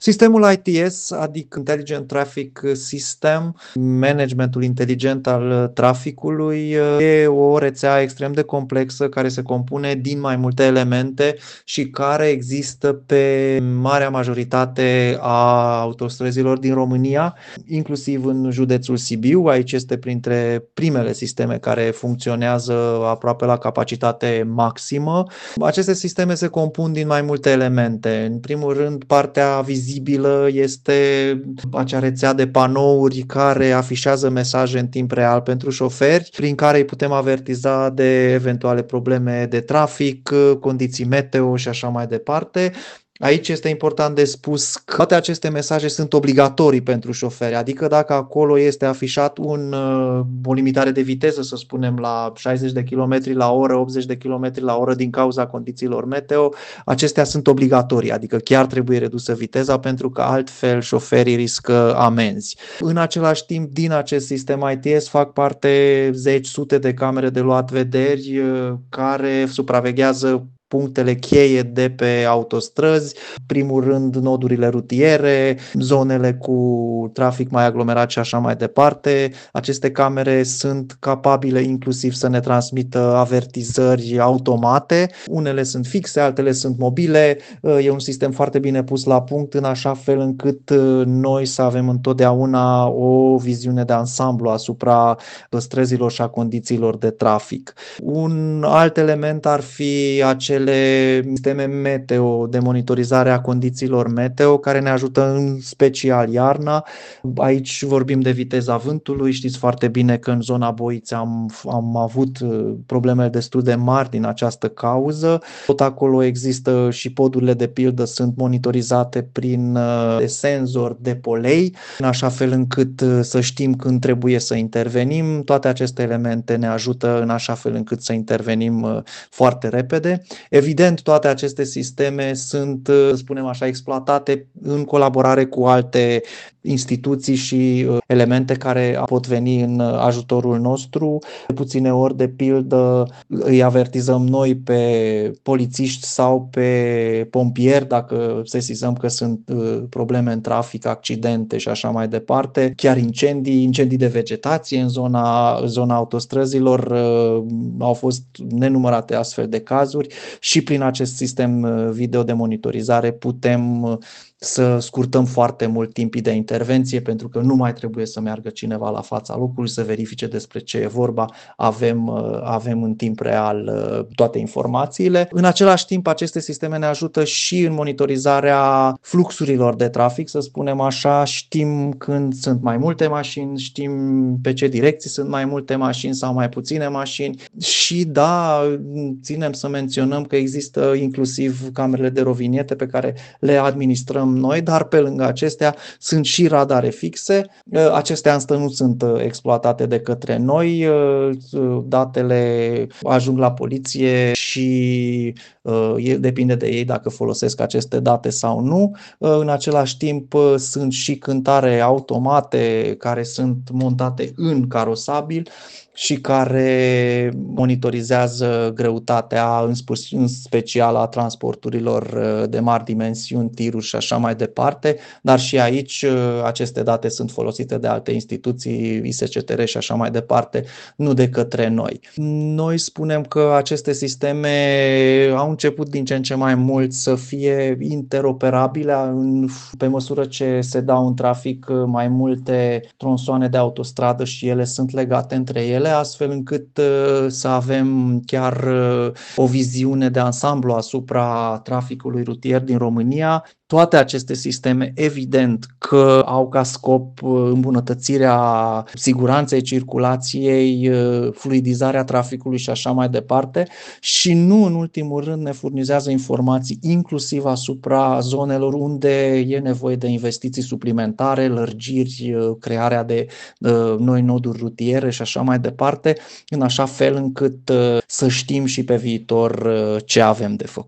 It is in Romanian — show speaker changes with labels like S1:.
S1: Sistemul ITS, adică Intelligent Traffic System, managementul inteligent al traficului, e o rețea extrem de complexă care se compune din mai multe elemente și care există pe marea majoritate a autostrăzilor din România, inclusiv în județul Sibiu. Aici este printre primele sisteme care funcționează aproape la capacitate maximă. Aceste sisteme se compun din mai multe elemente. În primul rând, partea vizibilă este acea rețea de panouri care afișează mesaje în timp real pentru șoferi, prin care îi putem avertiza de eventuale probleme de trafic, condiții meteo și așa mai departe. Aici este important de spus că toate aceste mesaje sunt obligatorii pentru șoferi, adică dacă acolo este afișat o limitare de viteză, să spunem, la 60 de km la oră, 80 de km la oră din cauza condițiilor meteo, acestea sunt obligatorii, adică chiar trebuie redusă viteza pentru că altfel șoferii riscă amenzi. În același timp, din acest sistem ITS fac parte zeci, sute de camere de luat vederi care supraveghează punctele cheie de pe autostrăzi, primul rând nodurile rutiere, zonele cu trafic mai aglomerat și așa mai departe. Aceste camere sunt capabile inclusiv să ne transmită avertizări automate. Unele sunt fixe, altele sunt mobile. E un sistem foarte bine pus la punct în așa fel încât noi să avem întotdeauna o viziune de ansamblu asupra străzilor și a condițiilor de trafic. Un alt element ar fi acele sisteme meteo, de monitorizare a condițiilor meteo, care ne ajută în special iarna. Aici vorbim de viteza vântului. Știți foarte bine că în zona Boiței am avut probleme destul de mari din această cauză. Tot acolo există și podurile de pildă sunt monitorizate prin senzor de polei, în așa fel încât să știm când trebuie să intervenim. Toate aceste elemente ne ajută în așa fel încât să intervenim foarte repede. Evident, toate aceste sisteme sunt, să spunem așa, exploatate în colaborare cu alte instituții și elemente care pot veni în ajutorul nostru. De puține ori, de pildă, îi avertizăm noi pe polițiști sau pe pompieri dacă sesizăm că sunt probleme în trafic, accidente și așa mai departe. Chiar incendii de vegetație în zona autostrăzilor, au fost nenumărate astfel de cazuri și prin acest sistem video de monitorizare putem să scurtăm foarte mult timpii de intervenție, pentru că nu mai trebuie să meargă cineva la fața locului să verifice despre ce e vorba. Avem în timp real toate informațiile. În același timp, aceste sisteme ne ajută și în monitorizarea fluxurilor de trafic, să spunem așa. Știm când sunt mai multe mașini, știm pe ce direcții sunt mai multe mașini sau mai puține mașini și da, ținem să menționăm că există inclusiv camerele de roviniete pe care le administrăm noi, dar pe lângă acestea sunt și radare fixe. Acestea însă nu sunt exploatate de către noi. Datele ajung la poliție și depinde de ei dacă folosesc aceste date sau nu. În același timp sunt și cântare automate care sunt montate în carosabil și care monitorizează greutatea, în special a transporturilor de mari dimensiuni, tiruri și așa mai departe, dar și aici aceste date sunt folosite de alte instituții, ISCTR și așa mai departe, nu de către noi. Noi spunem că aceste sisteme au început din ce în ce mai mult să fie interoperabile pe măsură ce se dau în trafic mai multe tronsoane de autostradă și ele sunt legate între ele, astfel încât să avem chiar o viziune de ansamblu asupra traficului rutier din România. Toate aceste sisteme, evident că au ca scop îmbunătățirea siguranței circulației, fluidizarea traficului și așa mai departe și nu în ultimul rând ne furnizează informații inclusiv asupra zonelor unde e nevoie de investiții suplimentare, lărgiri, crearea de noi noduri rutiere și așa mai departe, în așa fel încât să știm și pe viitor ce avem de făcut.